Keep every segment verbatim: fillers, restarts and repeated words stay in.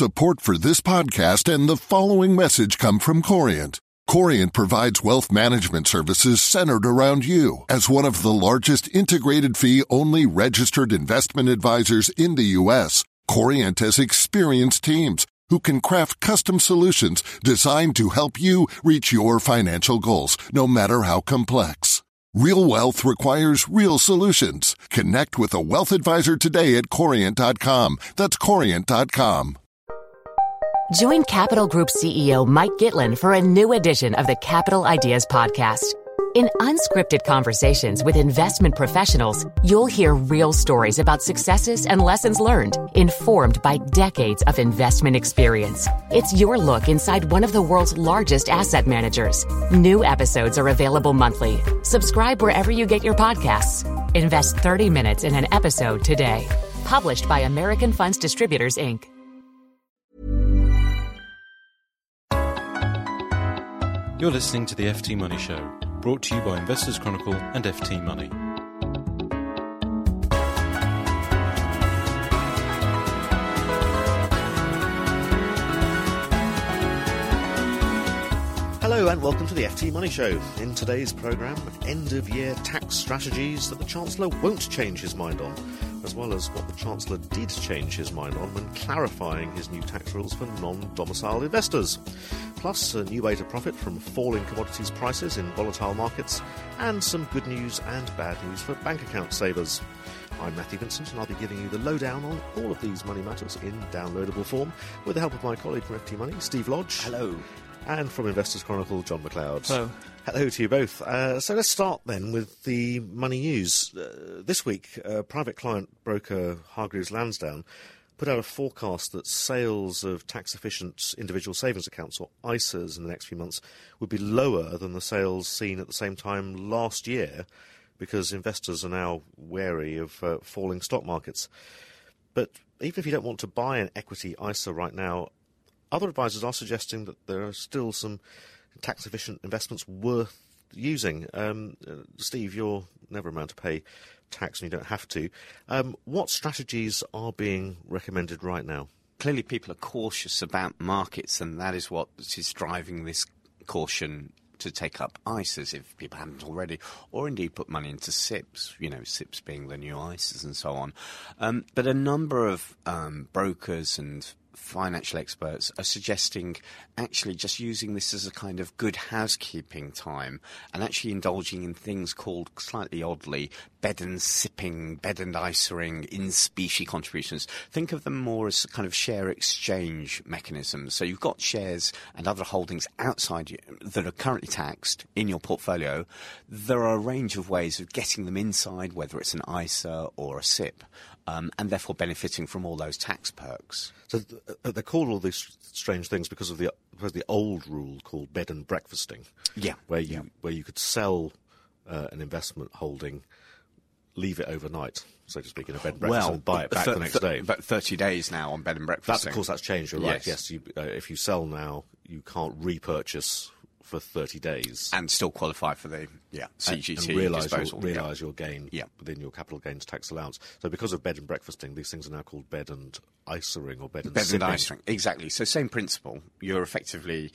Support for this podcast and the following message come from Corient. Corient provides wealth management services centered around you. As one of the largest integrated fee-only registered investment advisors in the U S, Corient has experienced teams who can craft custom solutions designed to help you reach your financial goals, no matter how complex. Real wealth requires real solutions. Connect with a wealth advisor today at corient dot com. That's corient dot com. Join Capital Group C E O Mike Gitlin for a new edition of the Capital Ideas Podcast. In unscripted conversations with investment professionals, you'll hear real stories about successes and lessons learned, informed by decades of investment experience. It's your look inside one of the world's largest asset managers. New episodes are available monthly. Subscribe wherever you get your podcasts. Invest thirty minutes in an episode today. Published by American Funds Distributors, Incorporated. You're listening to the F T Money Show, brought to you by Investors Chronicle and F T Money. Hello and welcome to the F T Money Show. In today's programme, end-of-year tax strategies that the Chancellor won't change his mind on, as well as what the Chancellor did change his mind on when clarifying his new tax rules for non-domiciled investors. Plus, a new way to profit from falling commodities prices in volatile markets, and some good news and bad news for bank account savers. I'm Matthew Vincent, and I'll be giving you the lowdown on all of these money matters in downloadable form, with the help of my colleague from F T Money, Steve Lodge. Hello. And from Investors Chronicle, John McLeod. Hello. Hello to you both. Uh, so let's start then with the money news. Uh, this week, uh, private client broker Hargreaves Lansdown put out a forecast that sales of tax-efficient individual savings accounts, or I S As, in the next few months would be lower than the sales seen at the same time last year, because investors are now wary of uh, falling stock markets. But even if you don't want to buy an equity I S A right now, other advisors are suggesting that there are still some tax-efficient investments worth using. Um, uh, Steve, you're never a man to pay tax and you don't have to. Um, what strategies are being recommended right now? Clearly people are cautious about markets, and that is what is driving this caution to take up I S As if people haven't already, or indeed put money into S I Ps, you know, S I Ps being the new I S As and so on. Um, but a number of um, brokers and financial experts are suggesting actually just using this as a kind of good housekeeping time and actually indulging in things called, slightly oddly, bed and sipping, bed and ISAing, in-specie contributions. Think of them more as kind of share exchange mechanisms. So you've got shares and other holdings outside you that are currently taxed in your portfolio. There are a range of ways of getting them inside, whether it's an I S A or a S I P. Um, and therefore benefiting from all those tax perks. So th- they're called all these strange things because of the because the old rule called bed and breakfasting. Yeah, where you yeah. where you could sell uh, an investment holding, leave it overnight, so to speak, in a bed and breakfast, well, and buy it back th- the next th- day. But thirty days now on bed and breakfasting. That's, of course, that's changed. You're right. Yes, yes you, uh, if you sell now, you can't repurchase for thirty days and still qualify for the yeah C G T and, and realise disposal. Your, realise yeah. your gain yeah. within your capital gains tax allowance. So because of bed and breakfasting, these things are now called bed and ISAing or bed and bed sipping. and ISAing, exactly. So same principle. You're effectively.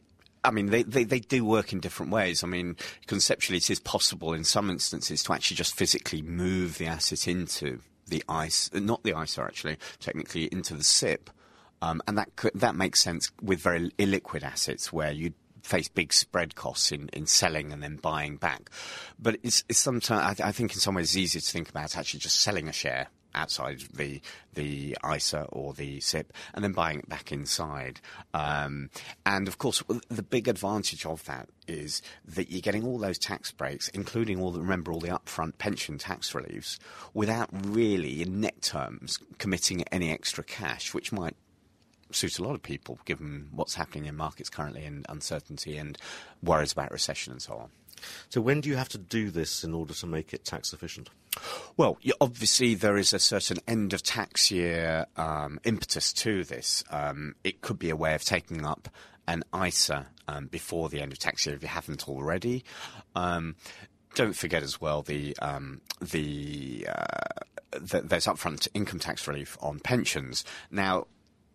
I mean, they, they, they do work in different ways. I mean, conceptually, it is possible in some instances to actually just physically move the asset into the I S A, not the I S A actually, technically into the S I P, um, and that could, that makes sense with very illiquid assets where you face big spread costs in, in selling and then buying back. But it's, it's sometimes, I, I think in some ways it's easier to think about actually just selling a share outside the the I S A or the S I P and then buying it back inside. Um, and, of course, the big advantage of that is that you're getting all those tax breaks, including all the, remember, all the upfront pension tax reliefs, without really, in net terms, committing any extra cash, which might suit a lot of people, given what's happening in markets currently and uncertainty and worries about recession and so on. So when do you have to do this in order to make it tax efficient? Well, obviously there is a certain end of tax year um, impetus to this. Um, it could be a way of taking up an I S A um, before the end of tax year if you haven't already. Um, don't forget as well the um, the, uh, the there's upfront income tax relief on pensions. Now,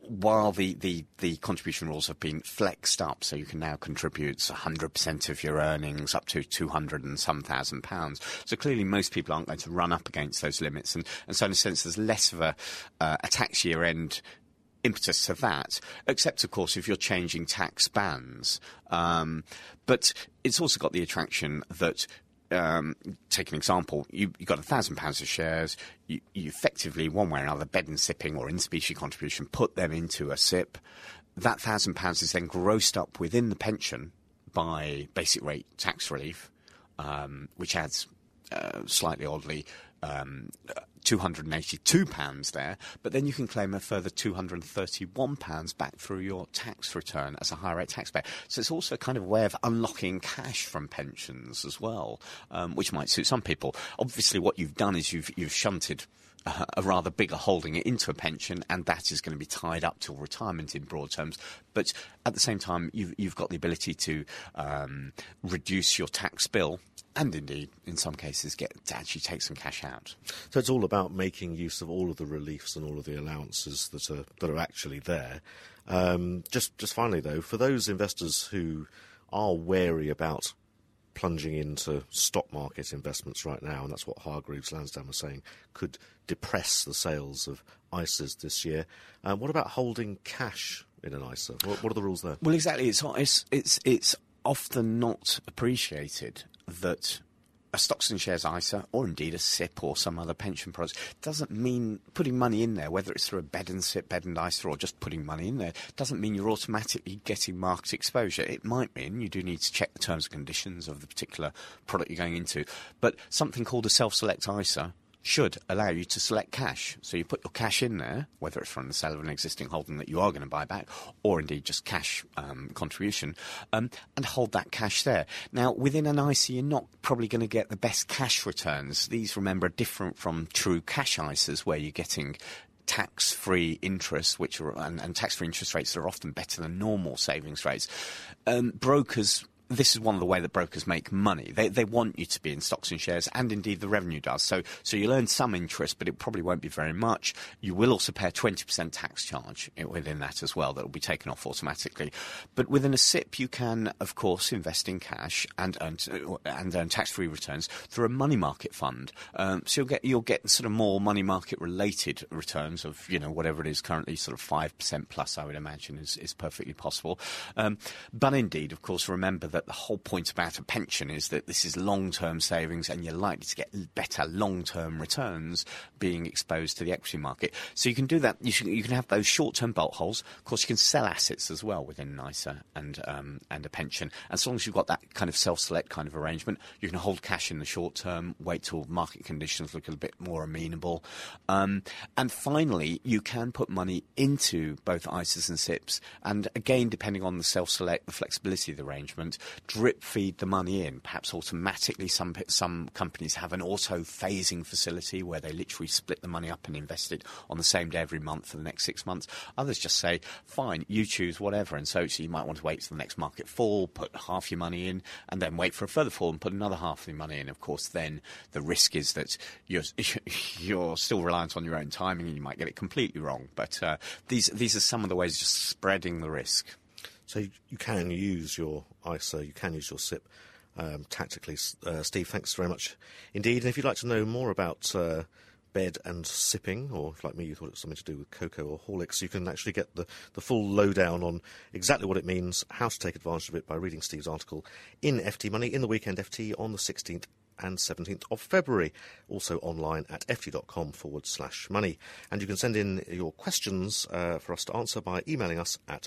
while the, the, the contribution rules have been flexed up, so you can now contribute one hundred percent of your earnings up to two hundred and some thousand pounds. So clearly most people aren't going to run up against those limits. And, and so in a sense, there's less of a, uh, a tax year end impetus to that, except, of course, if you're changing tax bands. Um, but it's also got the attraction that Um, take an example, you, you've got one thousand pounds of shares, you, you effectively, one way or another, bed and sipping or in-specie contribution, put them into a S I P. That one thousand pounds is then grossed up within the pension by basic rate tax relief, um, which adds, uh, slightly oddly, um, two hundred and eighty-two pounds there, but then you can claim a further two hundred and thirty-one pounds back through your tax return as a higher rate taxpayer. So it's also a kind of way of unlocking cash from pensions as well, um, which might suit some people. Obviously, what you've done is you've you've shunted a, a rather bigger holding it into a pension, and that is going to be tied up till retirement in broad terms. But at the same time, you've you've got the ability to um, reduce your tax bill. And indeed, in some cases, get to actually take some cash out. So it's all about making use of all of the reliefs and all of the allowances that are that are actually there. Um, just just finally, though, for those investors who are wary about plunging into stock market investments right now, and that's what Hargreaves Lansdown was saying, could depress the sales of I S As this year. Um, what about holding cash in an I S A? What, what are the rules there? Well, exactly. It's it's it's, it's often not appreciated that a stocks and shares I S A, or indeed a S I P or some other pension product, doesn't mean putting money in there, whether it's through a bed and S I P, bed and I S A, or just putting money in there, doesn't mean you're automatically getting market exposure. It might mean you do need to check the terms and conditions of the particular product you're going into. But something called a self-select I S A should allow you to select cash. So you put your cash in there, whether it's from the sale of an existing holding that you are going to buy back, or indeed just cash um, contribution, um, and hold that cash there. Now, within an I S A, you're not probably going to get the best cash returns. These, remember, are different from true cash I S As, where you're getting tax-free interest, which are, and, and tax-free interest rates that are often better than normal savings rates. Um, brokers... This is one of the ways that brokers make money. They they want you to be in stocks and shares, and indeed the revenue does. So so you'll earn some interest, but it probably won't be very much. You will also pay a twenty percent tax charge within that as well that will be taken off automatically. But within a S I P, you can, of course, invest in cash and earn, and earn tax-free returns through a money market fund. Um, so you'll get you'll get sort of more money market related returns of, you know, whatever it is currently, sort of five percent plus, I would imagine, is, is perfectly possible. Um, but indeed, of course, remember that the whole point about a pension is that this is long-term savings, and you're likely to get better long-term returns being exposed to the equity market. So you can do that. You, should, you can have those short-term bolt holes. Of course, you can sell assets as well within an I S A and um, and a pension. As long as you've got that kind of self-select kind of arrangement, you can hold cash in the short term, wait till market conditions look a bit more amenable. Um, and finally, you can put money into both I S As and S I Ps. And again, depending on the self-select, the flexibility of the arrangement, drip feed the money in, perhaps automatically. Some some companies have an auto phasing facility where they literally split the money up and invest it on the same day every month for the next six months. Others just say, fine, you choose whatever. And so, so you might want to wait till the next market fall, put half your money in, and then wait for a further fall and put another half of your money in. Of course, then the risk is that you're you're still reliant on your own timing, and you might get it completely wrong. But uh, these these are some of the ways of just spreading the risk. So you can use your I S A, you can use your S I P um, tactically. Uh, Steve, thanks very much indeed. And if you'd like to know more about uh, bed and sipping, or if like me you thought it was something to do with cocoa or Horlicks, you can actually get the, the full lowdown on exactly what it means, how to take advantage of it, by reading Steve's article in F T Money in the Weekend F T on the sixteenth and seventeenth of February, also online at ft.com forward slash money. And you can send in your questions uh, for us to answer by emailing us at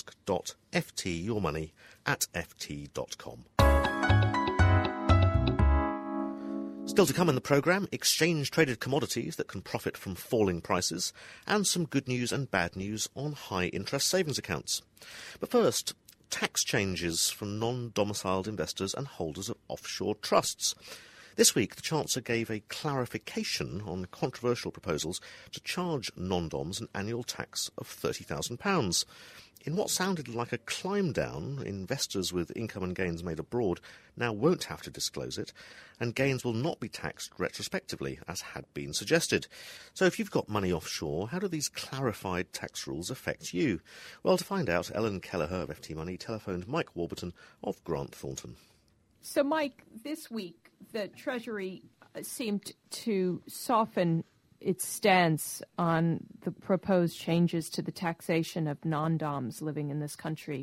ask.ftyourmoney at ft.com. Still to come in the programme, exchange-traded commodities that can profit from falling prices, and some good news and bad news on high-interest savings accounts. But first, tax changes from non-domiciled investors and holders of offshore trusts. This week, the Chancellor gave a clarification on controversial proposals to charge non-doms an annual tax of thirty thousand pounds. In what sounded like a climb down, investors with income and gains made abroad now won't have to disclose it, and gains will not be taxed retrospectively, as had been suggested. So if you've got money offshore, how do these clarified tax rules affect you? Well, to find out, Ellen Kelleher of F T Money telephoned Mike Warburton of Grant Thornton. So, Mike, this week the Treasury seemed to soften its stance on the proposed changes to the taxation of non-doms living in this country.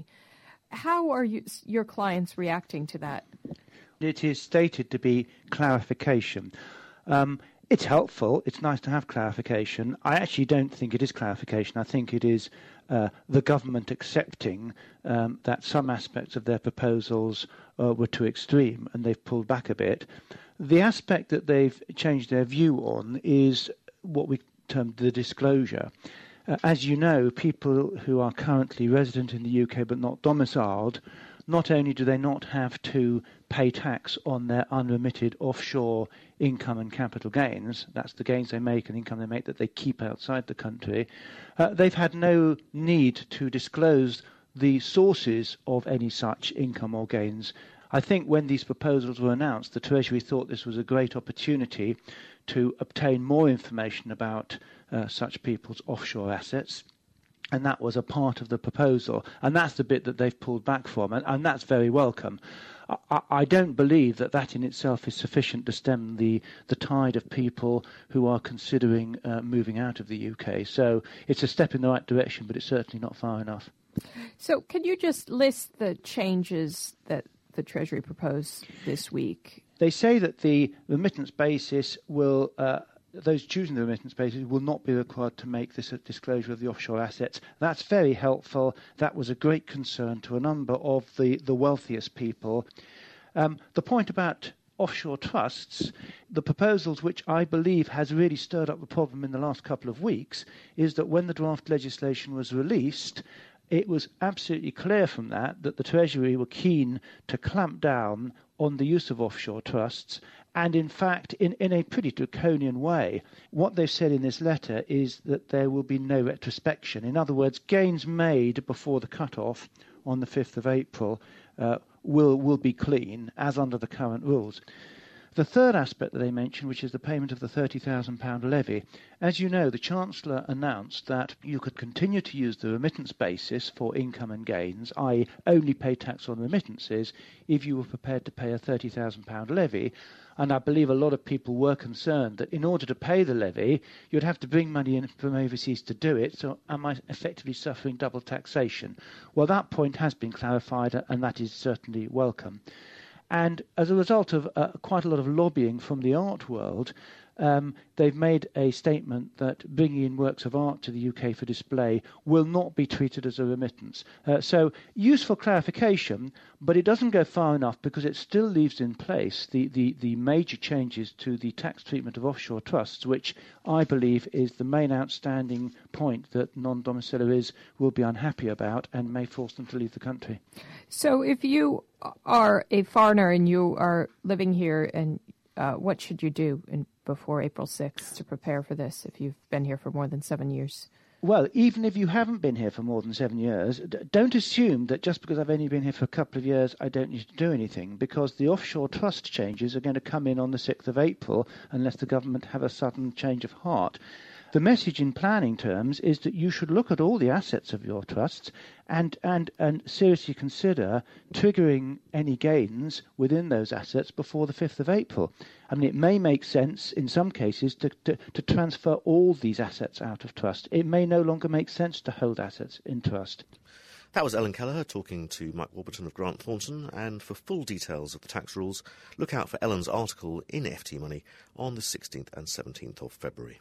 How are you, your clients reacting to that? It is stated to be clarification. Um, it's helpful. It's nice to have clarification. I actually don't think it is clarification. I think it is uh, the government accepting um, that some aspects of their proposals uh, were too extreme and they've pulled back a bit. The aspect that they've changed their view on is what we termed the disclosure. Uh, as you know, people who are currently resident in the U K but not domiciled, not only do they not have to pay tax on their unremitted offshore income and capital gains, that's the gains they make and income they make that they keep outside the country, uh, they've had no need to disclose the sources of any such income or gains. I think when these proposals were announced, the Treasury thought this was a great opportunity to obtain more information about uh, such people's offshore assets, and that was a part of the proposal. And that's the bit that they've pulled back from, and, and that's very welcome. I, I don't believe that that in itself is sufficient to stem the, the tide of people who are considering uh, moving out of the U K. So it's a step in the right direction, but it's certainly not far enough. So can you just list the changes that the Treasury proposed this week? They say that the remittance basis will, uh, those choosing the remittance basis will not be required to make this a disclosure of the offshore assets. That's very helpful. That was a great concern to a number of the, the wealthiest people. Um, the point about offshore trusts, the proposals which I believe has really stirred up the problem in the last couple of weeks, is that when the draft legislation was released, it was absolutely clear from that that the Treasury were keen to clamp down on the use of offshore trusts, and in fact, in, in a pretty draconian way. What they've said in this letter is that there will be no retrospection. In other words, gains made before the cut-off on the fifth of April uh, will, will be clean, as under the current rules. The third aspect that they mentioned, which is the payment of the thirty thousand pounds levy, as you know, the Chancellor announced that you could continue to use the remittance basis for income and gains, that is only pay tax on remittances, if you were prepared to pay a thirty thousand pounds levy. And I believe a lot of people were concerned that in order to pay the levy, you'd have to bring money in from overseas to do it, so am I effectively suffering double taxation? Well, that point has been clarified, and that is certainly welcome. And as a result of uh, quite a lot of lobbying from the art world, um, they've made a statement that bringing in works of art to the U K for display will not be treated as a remittance. Uh, so useful clarification, but it doesn't go far enough because it still leaves in place the, the, the major changes to the tax treatment of offshore trusts, which I believe is the main outstanding point that non-domiciliaries will be unhappy about and may force them to leave the country. So if you are a foreigner and you are living here, and uh, what should you do in, before April sixth to prepare for this if you've been here for more than seven years? Well, even if you haven't been here for more than seven years, d- don't assume that just because I've only been here for a couple of years, I don't need to do anything, because the offshore trust changes are going to come in on the sixth of April unless the government have a sudden change of heart. The message in planning terms is that you should look at all the assets of your trusts and, and, and seriously consider triggering any gains within those assets before the fifth of April. I mean, it may make sense in some cases to, to, to transfer all these assets out of trust. It may no longer make sense to hold assets in trust. That was Ellen Kelleher talking to Mike Warburton of Grant Thornton, and for full details of the tax rules, look out for Ellen's article in F T Money on the sixteenth and seventeenth of February.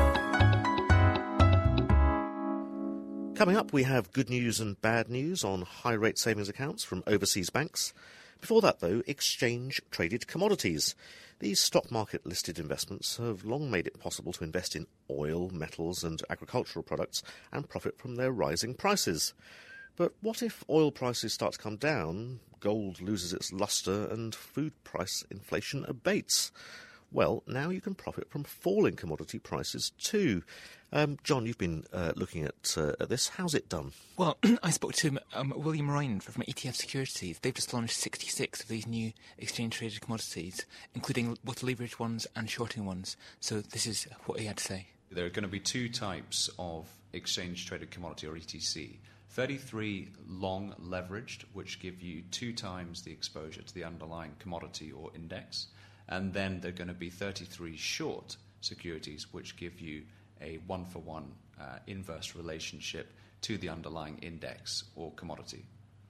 Coming up, we have good news and bad news on high-rate savings accounts from overseas banks. Before that, though, exchange-traded commodities. These stock market-listed investments have long made it possible to invest in oil, metals and agricultural products and profit from their rising prices. But what if oil prices start to come down, gold loses its lustre and food price inflation abates? Well, now you can profit from falling commodity prices too. Um, John, you've been uh, looking at, uh, at this. How's it done? Well, I spoke to um, William Ryan from E T F Securities. They've just launched sixty-six of these new exchange-traded commodities, including both leveraged ones and shorting ones. So this is what he had to say. There are going to be two types of exchange-traded commodity, or E T C. thirty-three long leveraged, which give you two times the exposure to the underlying commodity or index. And then there are going to be thirty-three short securities, which give you a one-for-one uh, inverse relationship to the underlying index or commodity.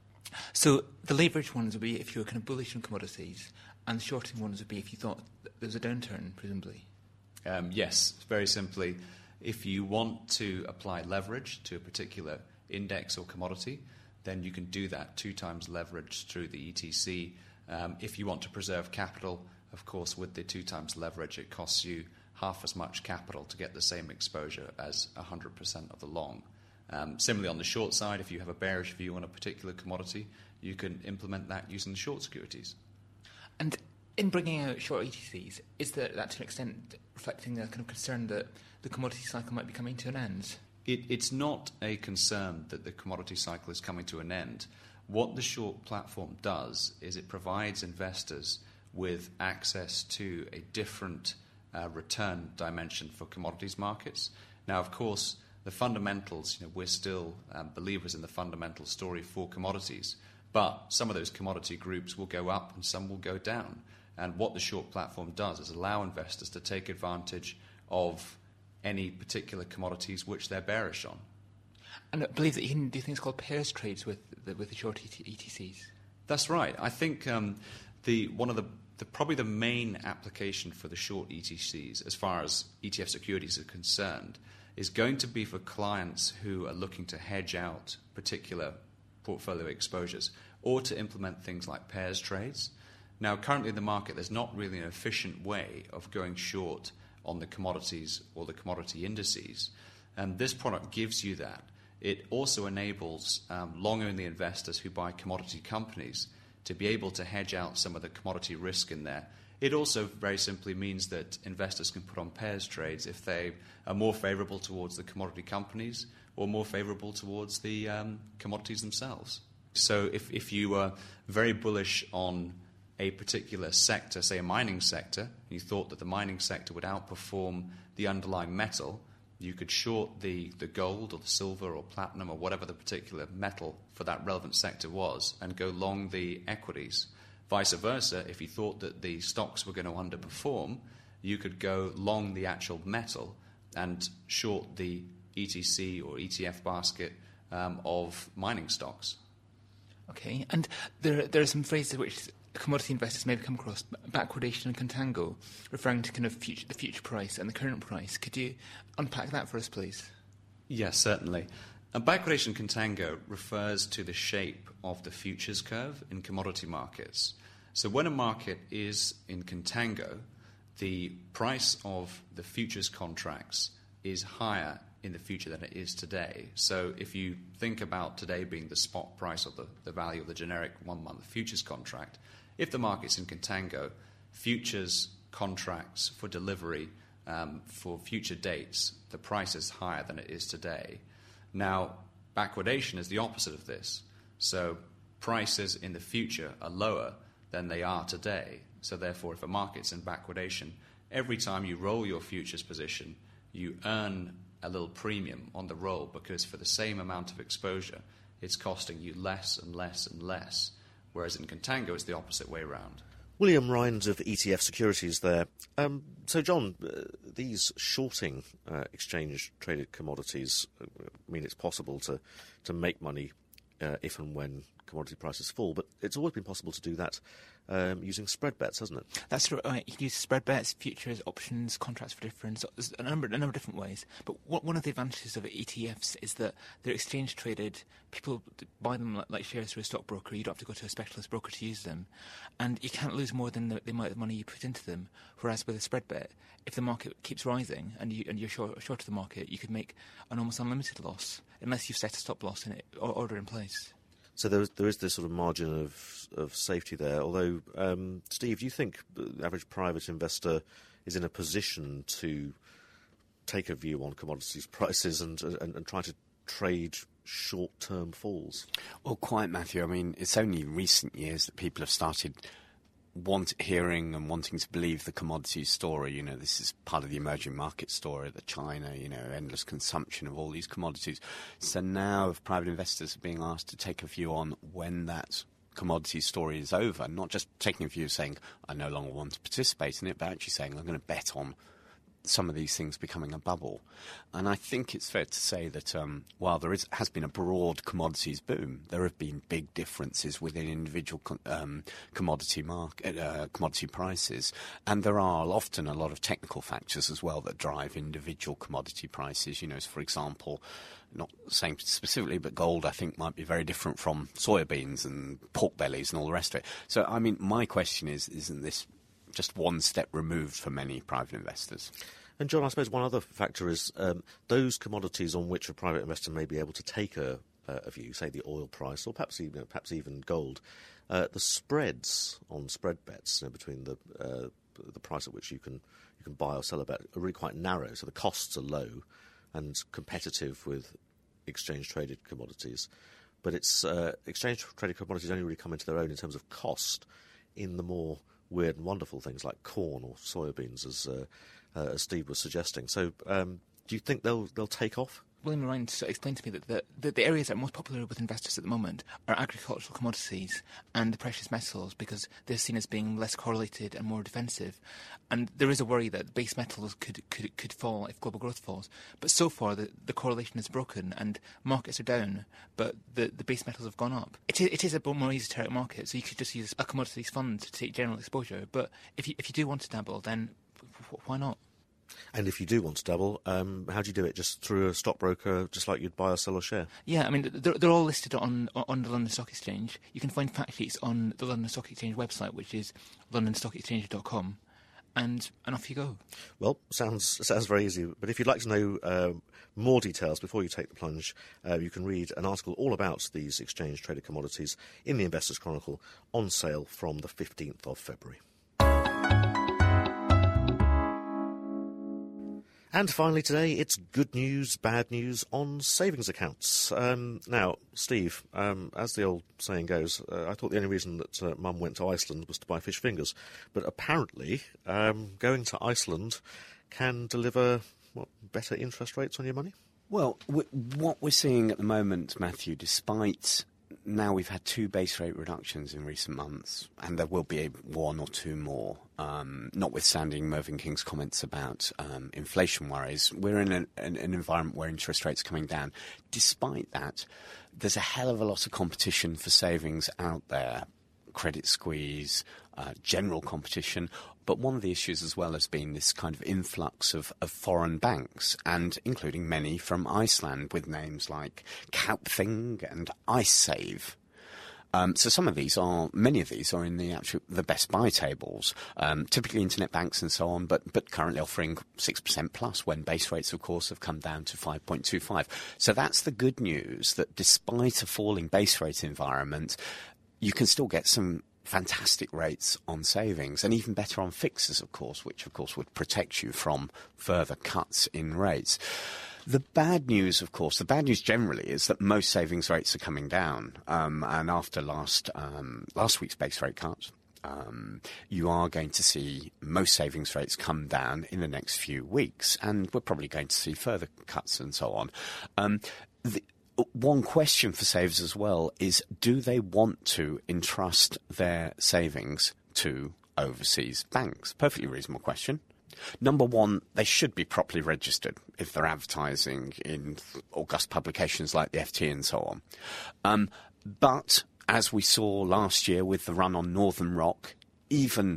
So the leveraged ones would be if you were kind of bullish on commodities, and the shorting ones would be if you thought there was a downturn, presumably. Um, yes, very simply, if you want to apply leverage to a particular index or commodity, then you can do that two times leverage through the E T C. Um, if you want to preserve capital, of course, with the two times leverage, it costs you half as much capital to get the same exposure as one hundred percent of the long. Um, similarly, on the short side, if you have a bearish view on a particular commodity, you can implement that using the short securities. And in bringing out short E T Cs, is that, that to an extent reflecting the kind of concern that the commodity cycle might be coming to an end? It, it's not a concern that the commodity cycle is coming to an end. What the short platform does is it provides investors with access to a different uh, return dimension for commodities markets. Now, of course, the fundamentals, you know, we're still um, believers in the fundamental story for commodities, but some of those commodity groups will go up and some will go down. And what the short platform does is allow investors to take advantage of any particular commodities which they're bearish on. And I believe that you can do things called pairs trades with the, with the short E T Cs. That's right. I think um, the one of the, the probably the main application for the short E T Cs, as far as E T F securities are concerned, is going to be for clients who are looking to hedge out particular portfolio exposures or to implement things like pairs trades. Now, currently in the market, there's not really an efficient way of going short on the commodities or the commodity indices, and this product gives you that. It also enables um, long-only investors who buy commodity companies to be able to hedge out some of the commodity risk in there. It also very simply means that investors can put on pairs trades if they are more favourable towards the commodity companies or more favourable towards the um, commodities themselves. So if, if you were very bullish on a particular sector, say a mining sector, and you thought that the mining sector would outperform the underlying metal, you could short the, the gold or the silver or platinum or whatever the particular metal for that relevant sector was and go long the equities. Vice versa, if you thought that the stocks were going to underperform, you could go long the actual metal and short the E T C or E T F basket um, of mining stocks. Okay, and there, there are some phrases which commodity investors may have come across, backwardation and contango, referring to kind of future, the future price and the current price. Could you unpack that for us, please? Yes, certainly. A backwardation contango refers to the shape of the futures curve in commodity markets. So when a market is in contango, the price of the futures contracts is higher in the future than it is today. So if you think about today being the spot price of the, the value of the generic one-month futures contract, if the market's in contango, futures contracts for delivery um, for future dates, the price is higher than it is today. Now, backwardation is the opposite of this. So prices in the future are lower than they are today. So therefore, if a market's in backwardation, every time you roll your futures position, you earn a little premium on the roll because for the same amount of exposure, it's costing you less and less and less. Whereas in contango, it's the opposite way around. William Rhines of E T F Securities there. Um, so, John, uh, these shorting uh, exchange-traded commodities uh, mean it's possible to, to make money uh, if and when commodity prices fall, but it's always been possible to do that um, using spread bets, hasn't it? That's right. You can use spread bets, futures, options, contracts for difference. There's a number, a number of different ways. But one of the advantages of E T Fs is that they're exchange traded. People buy them like, like shares through a stockbroker. You don't have to go to a specialist broker to use them, and you can't lose more than the, the amount of money you put into them. Whereas with a spread bet, if the market keeps rising and you and you're short, short of the market, you could make an almost unlimited loss. unless you've set a stop loss in it or order in place. So there is, there is this sort of margin of of safety there. Although, um, Steve, do you think the average private investor is in a position to take a view on commodities prices and and, and try to trade short-term falls? Well, quite, Matthew. I mean, it's only recent years that people have started want hearing and wanting to believe the commodities story. You know, this is part of the emerging market story, the China, you know, endless consumption of all these commodities. So now if private investors are being asked to take a view on when that commodities story is over, not just taking a view saying, I no longer want to participate in it, but actually saying, I'm going to bet on some of these things becoming a bubble. And I think it's fair to say that um, while there is, has been a broad commodities boom, there have been big differences within individual com- um, commodity market, uh, commodity prices. And there are often a lot of technical factors as well that drive individual commodity prices. You know, for example, not saying specifically, but gold, I think, might be very different from soybeans and pork bellies and all the rest of it. So, I mean, my question is, isn't this just one step removed for many private investors? And John, I suppose one other factor is um, those commodities on which a private investor may be able to take a, a view, say the oil price, or perhaps even perhaps even gold. Uh, the spreads on spread bets, you know, between the uh, the price at which you can you can buy or sell a bet are really quite narrow. So the costs are low and competitive with exchange traded commodities. But it's uh, exchange traded commodities only really come into their own in terms of cost in the more weird and wonderful things like corn or soybeans, as uh, uh, as Steve was suggesting. So, um, do you think they'll they'll take off? William Ryan explained to me that the, the, the areas that are most popular with investors at the moment are agricultural commodities and the precious metals, because they're seen as being less correlated and more defensive. And there is a worry that base metals could could, could fall if global growth falls. But so far, the, the correlation is broken and markets are down, but the, the base metals have gone up. It is, it is a more esoteric market, so you could just use a commodities fund to take general exposure. But if you, if you do want to dabble, then why not? And if you do want to double, um, how do you do it? Just through a stockbroker, just like you'd buy or sell a share? Yeah, I mean, they're, they're all listed on on the London Stock Exchange. You can find fact sheets on the London Stock Exchange website, which is london stock exchange dot com, and and off you go. Well, sounds sounds very easy. But if you'd like to know uh, more details before you take the plunge, uh, you can read an article all about these exchange-traded commodities in the Investors Chronicle, on sale from the fifteenth of February. And finally today, it's good news, bad news on savings accounts. Um, now, Steve, um, as the old saying goes, uh, I thought the only reason that uh, Mum went to Iceland was to buy fish fingers. But apparently, um, going to Iceland can deliver, what, better interest rates on your money? Well, w- what we're seeing at the moment, Matthew, despite now we've had two base rate reductions in recent months, and there will be one or two more, um, notwithstanding Mervyn King's comments about um, inflation worries. We're in an, an, an environment where interest rates are coming down. Despite that, there's a hell of a lot of competition for savings out there, credit squeeze, uh, general competition. But one of the issues as well has been this kind of influx of, of foreign banks, and including many from Iceland with names like Kaupthing and IceSave. Um, so some of these are, many of these are in the actual, the best buy tables, um, typically internet banks and so on, but, but currently offering six percent plus when base rates, of course, have come down to five point two five. So that's the good news, that despite a falling base rate environment, you can still get some fantastic rates on savings, and even better on fixes, of course, which, of course, would protect you from further cuts in rates. The bad news, of course, the bad news generally is that most savings rates are coming down, um, and after last um, last week's base rate cut, um, you are going to see most savings rates come down in the next few weeks, and we're probably going to see further cuts and so on. Um, the, One question for savers as well is, do they want to entrust their savings to overseas banks? Perfectly reasonable question. Number one, they should be properly registered if they're advertising in august publications like the F T and so on. Um, but as we saw last year with the run on Northern Rock, even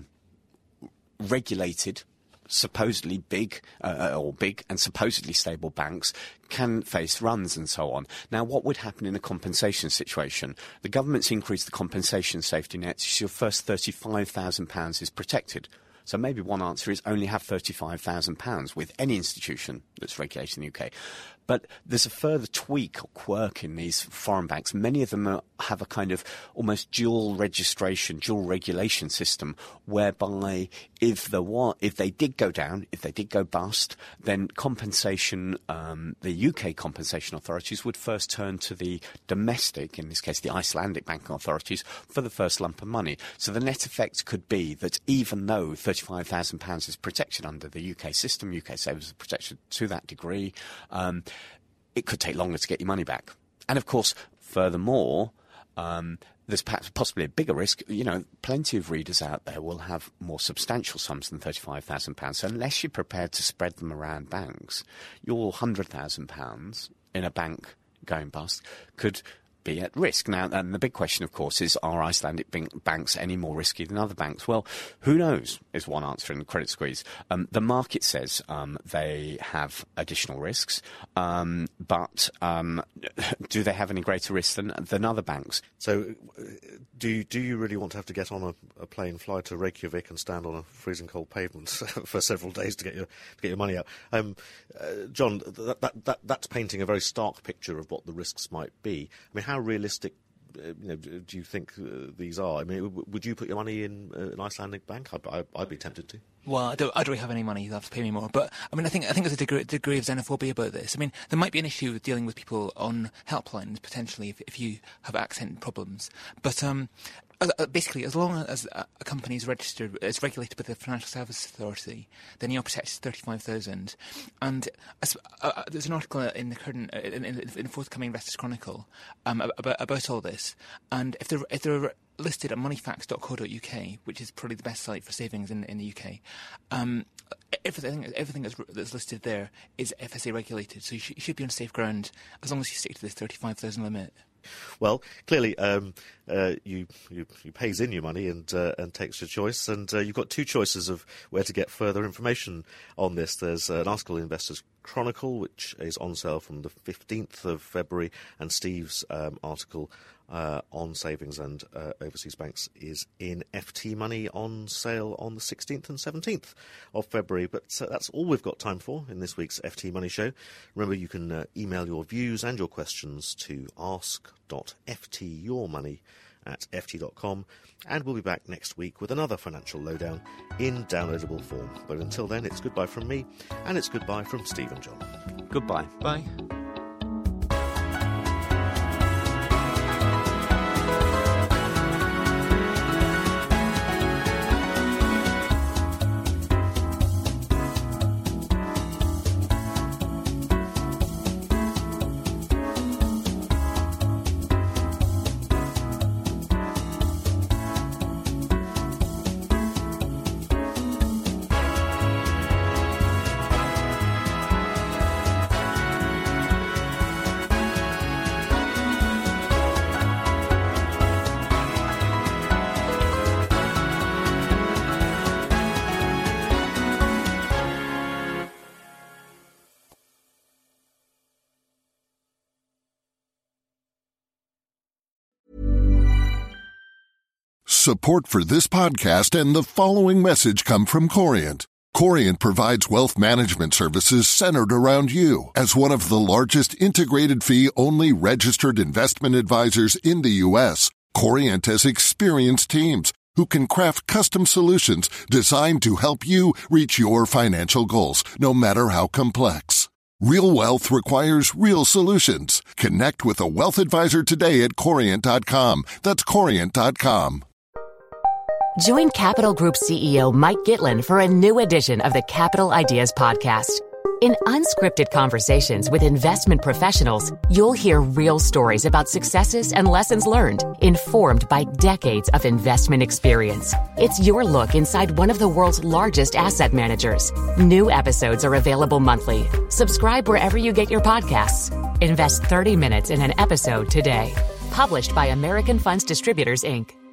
regulated supposedly big uh, or big and supposedly stable banks can face runs and so on. Now, what would happen in a compensation situation? The government's increased the compensation safety nets. So your first thirty-five thousand pounds is protected. So maybe one answer is only have thirty-five thousand pounds with any institution that's regulated in the U K. But there's a further tweak or quirk in these foreign banks. Many of them are, have a kind of almost dual registration, dual regulation system, whereby if the if they did go down, if they did go bust, then compensation, um, the U K compensation authorities would first turn to the domestic, in this case the Icelandic banking authorities, for the first lump of money. So the net effect could be that even though thirty-five thousand pounds is protected under the U K system, U K savers are protected to that degree, um, it could take longer to get your money back. And of course, furthermore, um, there's perhaps possibly a bigger risk. You know, plenty of readers out there will have more substantial sums than thirty-five thousand pounds. So unless you're prepared to spread them around banks, your one hundred thousand pounds in a bank going bust could be at risk. Now, and the big question, of course, is are Icelandic banks any more risky than other banks? Well, who knows is one answer in the credit squeeze. Um, the market says um, they have additional risks, um, but um, do they have any greater risks than, than other banks? So do you, do you really want to have to get on a, a plane, fly to Reykjavik and stand on a freezing cold pavement for several days to get your to get your money out? Um, uh, John, that, that, that, that's painting a very stark picture of what the risks might be. I mean, how How realistic, uh, you know, do you think uh, these are? I mean, w- would you put your money in uh, an Icelandic bank? I'd, I'd, I'd be tempted to. Well, I don't, I don't really have any money. You'll have to pay me more. But I mean, I think I think there's a degree, degree of xenophobia about this. I mean, there might be an issue with dealing with people on helplines potentially if, if you have accent problems. But um, basically, as long as a company is registered, is regulated with the Financial Services Authority, then you're protected to thirty-five thousand. And uh, there's an article in the current, in, in, in the forthcoming Investors Chronicle um, about about all this. And if they're if they're listed at moneyfacts dot co dot U K, which is probably the best site for savings in, in the U K. Um, everything everything that's, that's listed there is F S A regulated, so you, sh- you should be on safe ground as long as you stick to this thirty-five thousand limit. Well, clearly, um, uh, you, you you pays in your money and uh, and takes your choice, and uh, you've got two choices of where to get further information on this. There's uh, an article in Investors Chronicle, which is on sale from the fifteenth of February, and Steve's um, article uh, on savings and uh, overseas banks is in F T Money, on sale on the sixteenth and seventeenth of February. But uh, that's all we've got time for in this week's F T Money Show. Remember, you can uh, email your views and your questions to ask dot f t your money at f t dot com, and we'll be back next week with another financial lowdown in downloadable form. But until then, it's goodbye from me, and it's goodbye from Steve and John. Goodbye. Bye. Support for this podcast and the following message come from Corient. Corient provides wealth management services centered around you. As one of the largest integrated fee-only registered investment advisors in the U S, Corient has experienced teams who can craft custom solutions designed to help you reach your financial goals, no matter how complex. Real wealth requires real solutions. Connect with a wealth advisor today at corient dot com. That's corient dot com. Join Capital Group C E O Mike Gitlin for a new edition of the Capital Ideas Podcast. In unscripted conversations with investment professionals, you'll hear real stories about successes and lessons learned, informed by decades of investment experience. It's your look inside one of the world's largest asset managers. New episodes are available monthly. Subscribe wherever you get your podcasts. Invest thirty minutes in an episode today. Published by American Funds Distributors, Incorporated.